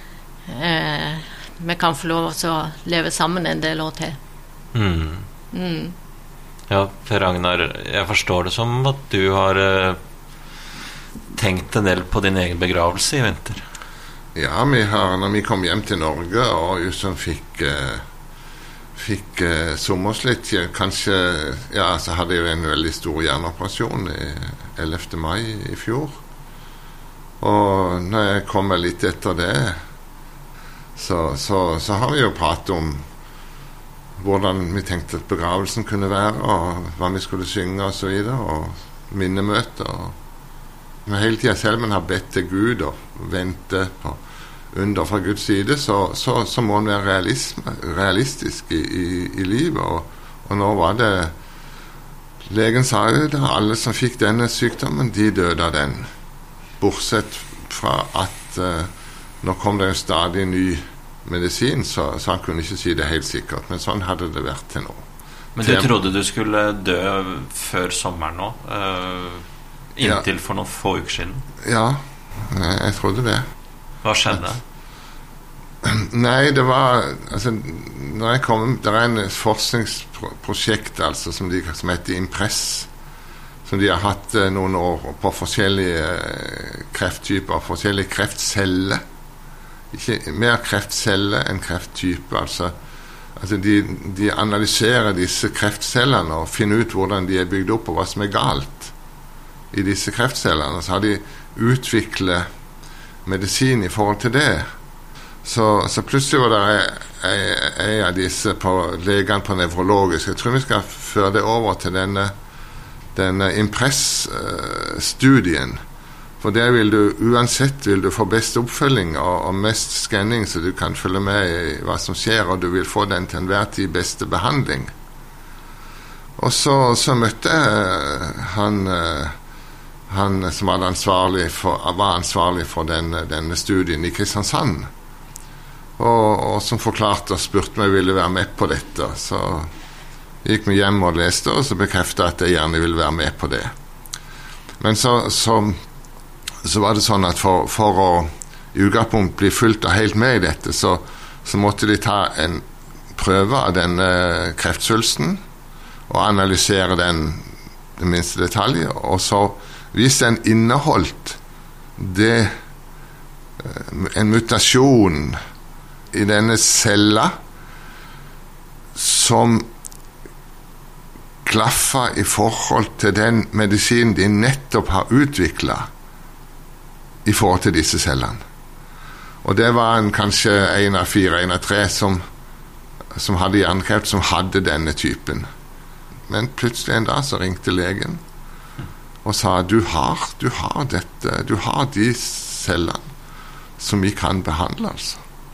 eh, vi kan få lov til å leve sammen en del år til. Mm. Mm. Ja, Per Ragnar, jeg forstår det som at du har eh, tenkt en del på din egen begravelse i vinter. Ja, vi har, når vi kom hjem til Norge og just som fikk eh, fikk eh, sommerslitt, kanskje, ja, så hadde jeg jo en veldig stor hjerneoperasjon i ellevte mai i fjor. Og når jeg kommer litt etter det, så, så, så har vi jo pratet om hvordan vi tenkte at begravelsen kunne være, og hva vi skulle synge og så videre, og minnemøter. Men hele tiden, selv om man har bedt til Gud og vente på under fra Guds side, så, så, så må man være realisme, realistisk i, i, i livet. Og, og nå var det, legen sa jo det, alle som fikk denne sykdommen, de døde av den. Bortsett fra at uh, nå kom det jo stadig ny medisin, så, så han kunne ikke si det helt sikkert, men sånn hadde det vært til nå. Men du trodde du skulle dø før sommeren nå, uh, inntil ja. For noen få uker siden? Ja, jeg trodde det. Hva skjedde? Nei, det var altså, når jeg kom, det er en forskningsprosjekt altså, som, de, som heter Impress, som de har hatt eh, noen år på forskjellige eh, krefttyper, forskjellige kreftceller. Ikke mer kreftceller enn krefttyper. Altså, altså de, de analyserer disse kreftcellene og finner ut hvordan de er bygd opp og hva som er galt i disse kreftcellene. Så har de utviklet medisin i forhold til det. Så, så plutselig var det en av disse på legene på nevrologisk. Jeg tror vi skal føre det over til denne denne Impress-studien, for der vil du uansett vil du få best oppfølging og, og mest skanning, så du kan følge med i hva som skjer, og du vil få den til enhver tid beste behandling. Og så, så møtte jeg han, han som var ansvarlig for, var ansvarlig for denne, denne studien i Kristiansand, og, og som forklarte og spurte meg om jeg ville være med på dette. Så gikk vi hjem og leste, og så bekreftet at jeg gjerne ville være med på det. Men så, så, så var det sånn at for, for å i utgangspunkt bli fullt og helt med i dette, så, så måtte de ta en prøve av denne kreftsvulsten og analysere den i minste detalj, og så hvis den inneholdt det, en mutasjon i denne cella som klaffa i forhold til den medisinen de nettopp har utviklet i forhold til disse cellene. Og det var en, kanskje en av fire, en av tre som, som hadde hjernekreft, som hadde denne typen. Men plutselig en dag så ringte legen og sa, du har, du har dette, du har de cellene som vi kan behandle, altså.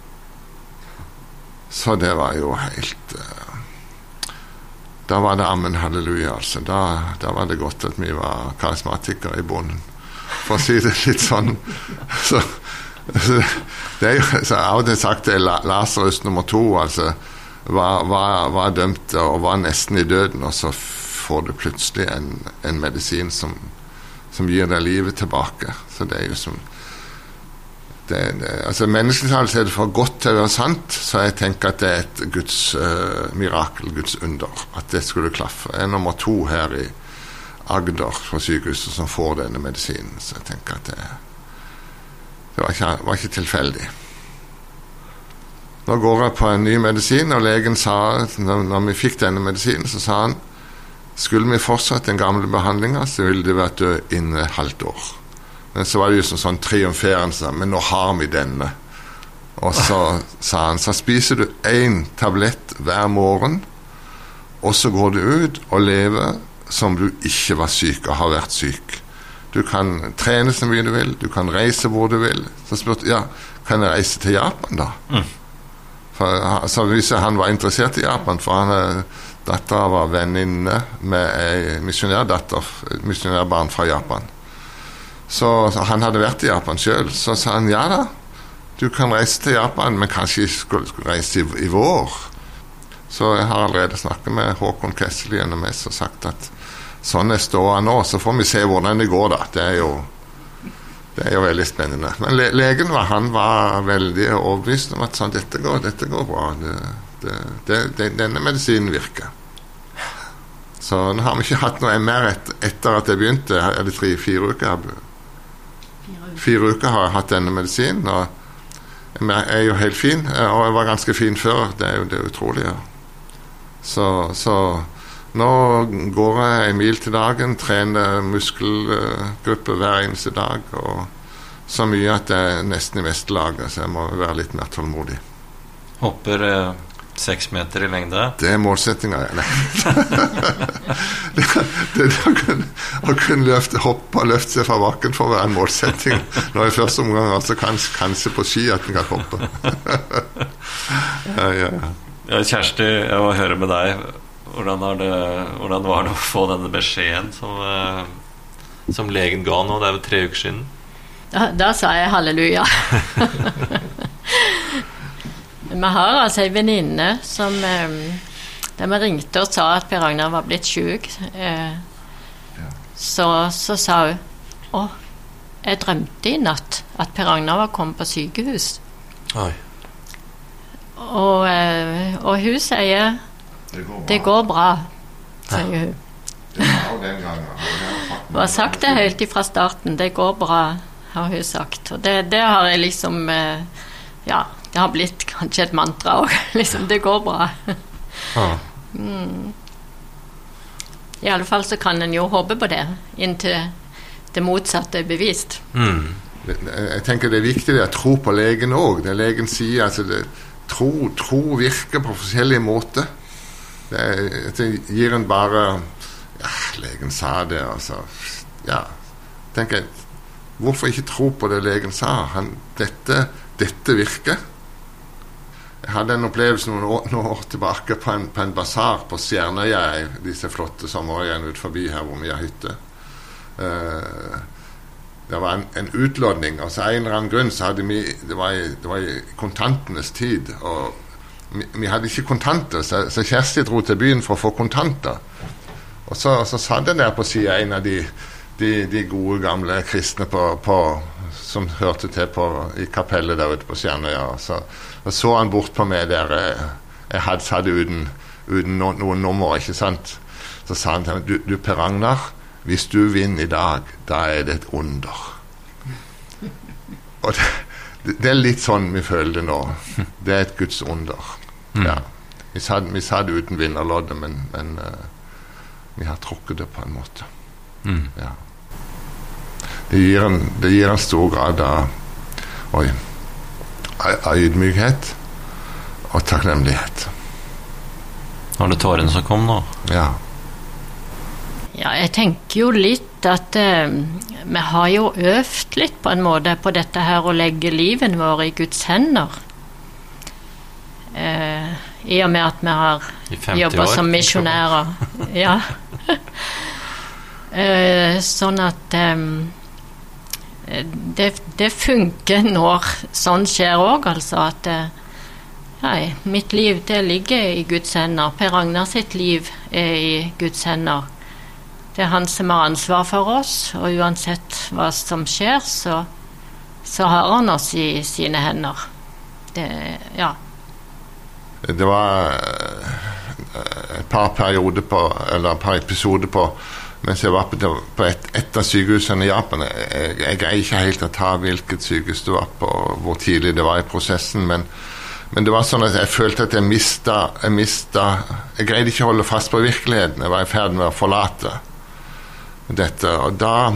Så det var jo helt... Uh, da var det amen halleluja, altså. Da, da var det godt at vi var karismatikere i bunnen, for å si det litt sånn. Så, så det er jo, så jeg har sagt det, Lazarus nummer to, altså, var, var, var dømt og var nesten i døden, og så får du plutselig en, en medisin som, som gir deg livet tilbake. Så det er jo som... Det, det, altså menneskelig talt er det for godt til å være sant, så jeg tenker at det er et Guds uh, mirakel, Guds under, at det skulle klaffe. Jeg er nummer to her i Agder på sykehuset som får denne medisinen, så jeg tenker at det, det var, ikke, var ikke tilfeldig. Nå går jeg på en ny medisin, og legen sa, når, når vi fikk denne medisinen, så sa han, skulle vi fortsatt den gamle behandlingen, så ville det vært død innen et halvt år. Men så var det jo sånn, sånn triumferende, men nå har vi denne. Og så sa han, så spiser du en tablett hver morgen, og så går du ut og lever som du ikke var syk og har vært syk. Du kan trene så mye du vil, du kan reise hvor du vil. Så spurte ja, kan jeg reise til Japan da? Mm. For, så hvis han var interessert i Japan, for han, datteren var venninne med en misjonærdatter, misjonærbarn fra Japan. Så, så han hadde vært i Japan selv. Så sa han, ja da, du kan reise til Japan, men kanskje skulle, skulle reise i, i vår. Så jeg har allerede snakket med Håkon Kessel gjennom meg og sagt at sånn er ståa nå, så får vi se hvordan det går da. Det er jo, det er jo veldig spennende. Men le, legen var, han var veldig overbevist om at sånn, dette går, dette går bra. Det, det, det, det, denne medisinen virker. Så nå har vi ikke hatt noe mer et, etter at jeg begynte. Er det tre, fire uker? Fire uker har jeg hatt denne medisinen, og jeg er jo helt fin, og jeg var ganske fin før. Det er jo det utrolige. Så, så nå går jeg en mil til dagen, trener muskelgruppe hver eneste dag, og så mye at jeg er nesten i mesterlaget, så jeg må være litt mer tålmodig. Hopper eh, seks meter i lengde? Det er målsettingen, nei. det, det, det å kunne, å kunne løfte, hoppe og løfte seg fra bakken for å være en målsetting. Nå i første omgang, altså kanskje, kanskje på ski at den kan hoppe. ja, ja. Ja, Kjersti, jeg må høre med deg. Hvordan, har det, hvordan var det å få denne beskjeden som, eh, som legen ga nå? Det er vel tre uker siden. Da, da sa jeg halleluja. Vi har altså en venninne som eh, da vi ringte og sa at Per Ragnar var blitt syk, eh, ja. så, så sa hun å, jeg drømte i natt at Per Ragnar var kommet på sykehus. Oi. Og, eh, og hun sier det går bra, det går bra sier hun. Det var den gangen. Hun har sagt det helt ifra starten, det går bra, har hun sagt. Og det, det har jeg liksom eh, ja, det har blitt kanskje et mantra også, liksom, det går bra. Ah. Mm. I alle fall så kan en jo håpe på det, inntil det motsatte er bevist. Mm. Jeg tenker det er viktig å tro på legen også. Det legen sier, altså det, tro, tro virker på forskjellige måter. Det, det gir en bare, ja, legen sa det, altså, ja, tenker jeg, hvorfor ikke tro på det legen sa? Han, dette, dette virker. Jeg hadde en opplevelse noen år, noen år tilbake på en, på en basar på Stjernøya, disse flotte sommerøyene ut forbi her hvor vi har hytte. Uh, det var en, en utlådning, og så en eller annen grunn så hadde vi, det var i, det var i kontantenes tid, og vi, vi hadde ikke kontanter, så, så Kjersti dro til byen for å få kontanter. Og så, så satt den der på siden en av de, de, de gode gamle kristne på, på, som hørte til på, i kapellet der ute på Stjernøya, og så Og så han bort på meg der jeg, jeg hadde satt uten, uten no, noen nummer, ikke sant? Så sa han til meg, du, du Per Ragnar, hvis du vinner i dag, da er det et under. Og det, det, det er litt sånn vi føler det nå. Det er et Guds under. Mm. Ja. Vi satt, vi satt uten vinnerloddet, men, men uh, vi har trukket det på en måte. Mm. Ja. Det gir en, det gir en stor grad av, oi, av ydmykhet og takknemlighet. Var det tårene som kom nå? Ja. Ja, jeg tenker jo litt at eh, vi har jo øvd litt på en måte på dette her å legge livet vår i Guds hender. Eh, I og med at vi har jobbet som misjonærer. Ja. eh, sånn at eh, det, det funker når sånn skjer også, altså at eh, nei, mitt liv det ligger i Guds hender. Per Ragnar sitt liv er i Guds hender. Det er han som har ansvar for oss, og uansett hva som skjer, så, så har han oss i sine hender. Det, ja. Det var et par perioder på, eller et par episoder på, mens jeg var på, på et, et av sykehusene i Japan. Jeg, jeg greier ikke helt å ta hvilket sykehus det var på, hvor tidlig det var i prosessen, men Men det var sånn at jeg følte at jeg mistet, jeg mistet, jeg greide ikke å holde fast på virkeligheten. Jeg var i ferd med å forlate dette, og da,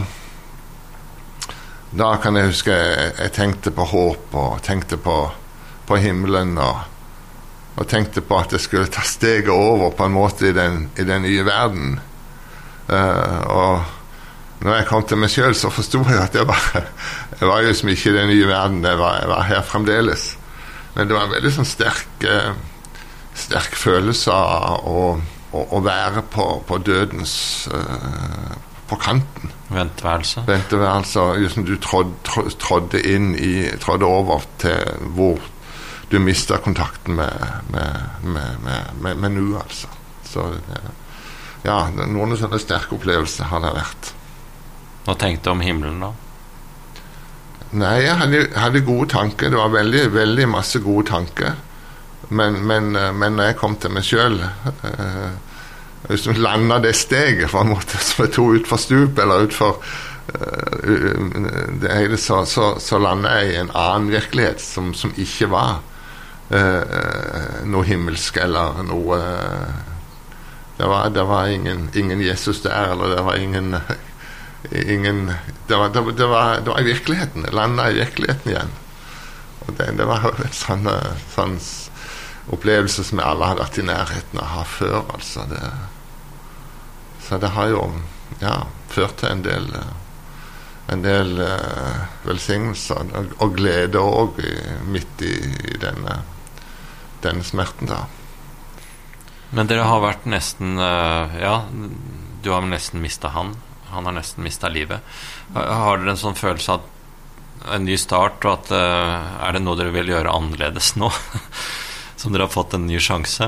da kan jeg huske, jeg, jeg tenkte på håp, og tenkte på, på himmelen, og, og tenkte på at jeg skulle ta steget over på en måte i den, i den nye verden. Uh, og når jeg kom til meg selv, så forstod jeg at jeg var, jeg var jo som ikke i den nye verden, jeg var, jeg var her fremdeles. Men det var en veldig sånn sterk, sterk følelse av å, å, å være på, på dødens uh, på kanten. Venteværelse. Venteværelse, just som du trådde, trådde inn i, trådde over til hvor du mistet kontakten med, med, med, med, med, med nu, altså. Så ja, noen sånne sterke opplevelser har det vært. Hva tenkte du om himmelen da? Nei, jeg hadde, hadde gode tanker. Det var veldig, veldig masse gode tanker. Men, men, men når jeg kom til meg selv, eh, hvis du landet det steget på en måte som jeg tog ut for stup, eller ut for eh, det hele, så, så, så landet jeg i en annen virkelighet som, som ikke var eh, noe himmelsk, eller noe det var, det var ingen, ingen Jesus der, eller det var ingen ingen det var, det, det var, det var i virkeligheten. Jeg landet i virkeligheten igjen, og det, det var en sånn, sånn opplevelse som jeg alle hadde vært i nærheten av å ha før, altså det, så det har jo ja, ført til en del en del uh, velsignelser og, og glede også i, midt i, i denne denne smerten da. Men dere har vært nesten uh, ja, du har nesten mistet han han har nesten mistet livet. Har dere en sånn følelse av en ny start, og at uh, er det noe dere vil gjøre annerledes nå? Som dere har fått en ny sjanse?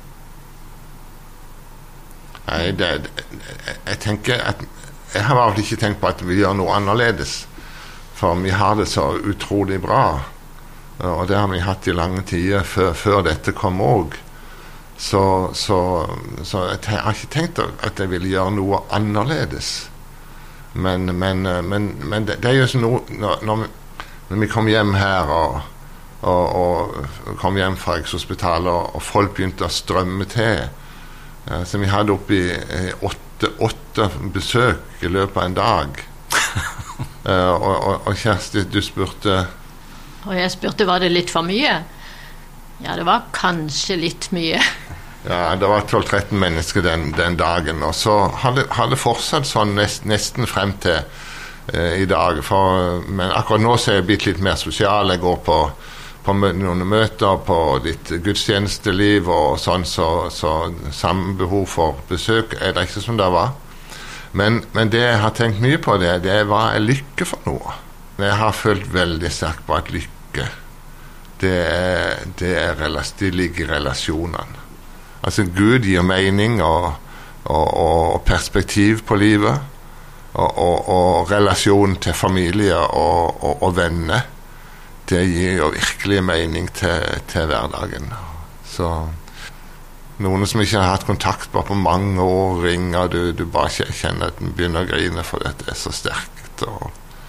Nei, det, det, jeg tenker at jeg har i hvert fall ikke tenkt på at vi gjør noe annerledes, for vi har det så utrolig bra, og det har vi hatt i lange tider før, før dette kom også. Så, så, så jeg, jeg har ikke tenkt at jeg ville gjøre noe annerledes. Men, men, men, men det, det er jo sånn noe når, når, vi, når vi kom hjem her og, og, og kom hjem fra Rikshospitalet, og, og folk begynte å strømme til, ja, så vi hadde oppi eh, åtte, åtte besøk i løpet av en dag. uh, og, og, og Kjersti, du spurte, og jeg spurte, var det litt for mye? Ja, det var kanskje litt mye. Ja, det var tolv tretten mennesker den, den dagen, og så har det, har det fortsatt sånn nest, nesten frem til eh, i dag, for, men akkurat nå så er jeg blitt litt mer sosial. Jeg går på, på noen møter, på ditt gudstjenesteliv og sånn, så, så samme behov for besøk er det ikke som det var. Men, men det jeg har tenkt mye på det, det var en lykke for noe. Jeg har følt veldig sterkt på at lykke, det, er, det, er, det ligger i relasjonene. Altså Gud gir mening og, og, og perspektiv på livet, og, og, og relasjon til familie og, og, og venner, det gir jo virkelig mening til, til hverdagen. Så noen som ikke har hatt kontakt bare på mange år ringer, du, du bare kjenner at den begynner å grine, for dette er så sterkt, og,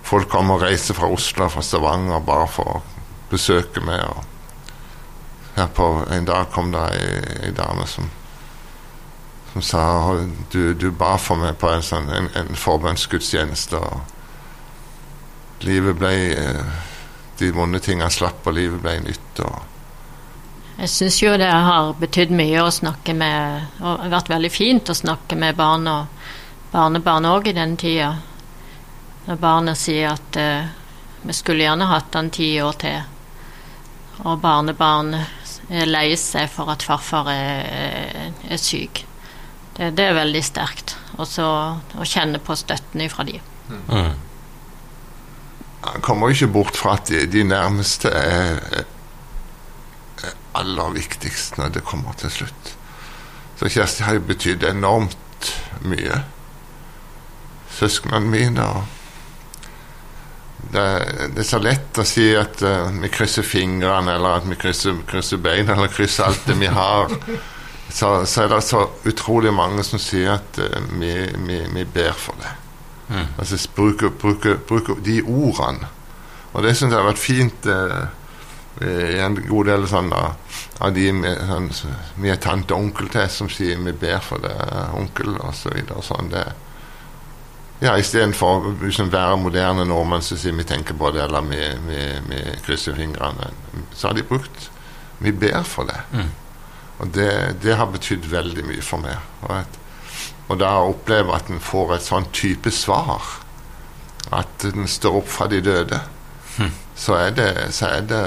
folk kommer og reiser fra Oslo, fra Stavanger, bare for å besøke meg. Og her på en dag kom det en dame som, som sa du, du ba for meg på en, sånn, en, en forbønnsgudstjeneste, og livet ble de vonde tingene slapp, og livet ble nytt. Og jeg synes jo det har betydd mye å snakke med, og det har vært veldig fint å snakke med barn og barnebarn også i den tida. Når barnet sier at uh, vi skulle gjerne hatt han ti år til, og barnebarn er lei seg for at farfar er, er syk. Det, det er veldig sterkt. Og så å kjenne på støtten ifra de. Mm. Han kommer jo ikke bort fra at de, de nærmeste er, er aller viktigst når det kommer til slutt. Så Kjersti har jo betydd enormt mye. Søsknene mine, og det, det er så lett å si at uh, vi krysser fingrene, eller at vi krysser, krysser beina, eller krysser alt det vi har. Så, så er det så utrolig mange som sier at uh, vi, vi, vi ber for det. Mm. Altså bruker, bruker, bruker de ordene. Og det synes jeg har vært fint uh, i en god del sånn da, av de med, sånn, vi er tante og onkel til som sier vi ber for det, onkel, og så videre og sånn det. Ja, i stedet for å liksom, være moderne nordmenn så sier vi tenker på det, eller vi, vi, vi krysser fingrene, så har de brukt vi ber for det. Mm. Og det, det har betydd veldig mye for meg. Og, et, og da å oppleve at en får et sånn type svar, at den står opp fra de døde, mm. så er det, så er det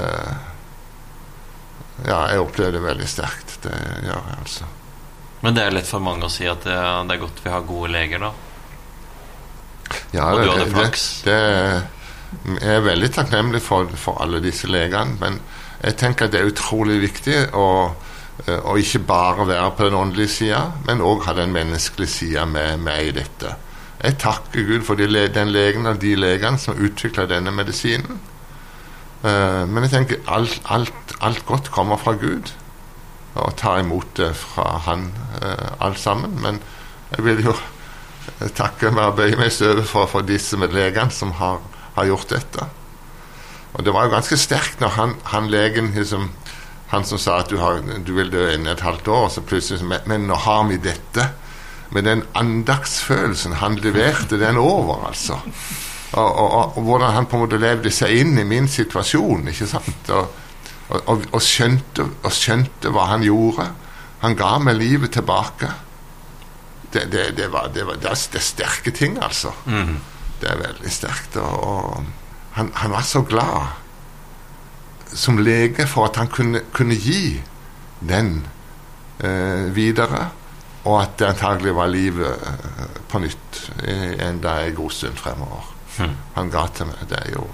ja, jeg opplever det veldig sterkt. Det gjør jeg altså. Men det er lett for mange å si at det, det er godt vi har gode leger da. Ja, det, det, det jeg er veldig takknemlig for, for alle disse legene, men jeg tenker at det er utrolig viktig å, å ikke bare være på den åndelige siden, men også ha den menneskelige siden med, med i dette. Jeg takker Gud for de, den legen og de legene som utvikler denne medisinen, uh, men jeg tenker alt, alt, alt godt kommer fra Gud, og ta imot det fra han uh, alt sammen, men jeg vil jo jeg takker meg og bøyer meg støve for, for disse med legene som har, har gjort dette. Og det var jo ganske sterkt når han, han legen liksom, han som sa at du, har, du vil dø innen et halvt år, så plutselig men, men nå har vi dette med den andagsfølelsen han leverte den over altså og, og, og, og hvordan han på en måte levde seg inn i min situasjon, ikke sant, og, og, og, og, skjønte, og skjønte hva han gjorde. Han ga meg livet tilbake. Det, det, det, var, det, var, det er sterke ting altså. Mm. Det er veldig sterkt, og, og han, han var så glad som lege for at han kunne, kunne gi den eh, videre, og at det antagelig var livet eh, på nytt enda en god stund fremover. Mm. Han ga til meg, det er jo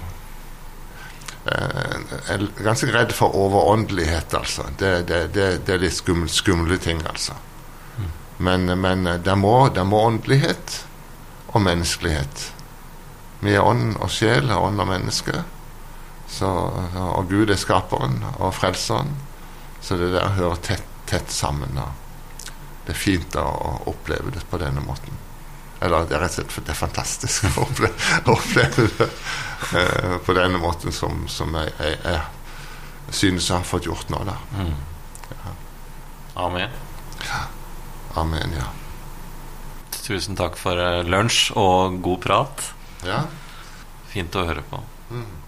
eh, jeg er ganske redd for overåndelighet altså. Det, det, det, det er litt skumle, skumle ting altså. Men, men det må, det må åndelighet og menneskelighet. Vi er ånd og sjel og ånd og menneske. Så, og Gud er skaperen og frelseren. Så det der hører tett, tett sammen. Og det er fint å oppleve det på denne måten. Eller det er rett og slett det er fantastisk å oppleve, oppleve det eh, på denne måten som, som jeg, jeg, jeg synes jeg har fått gjort nå da. Mm. Ja. Amen. Ja. Amen, ja. Tusen takk for lunsj og god prat. Ja. Fint å høre på. Mm.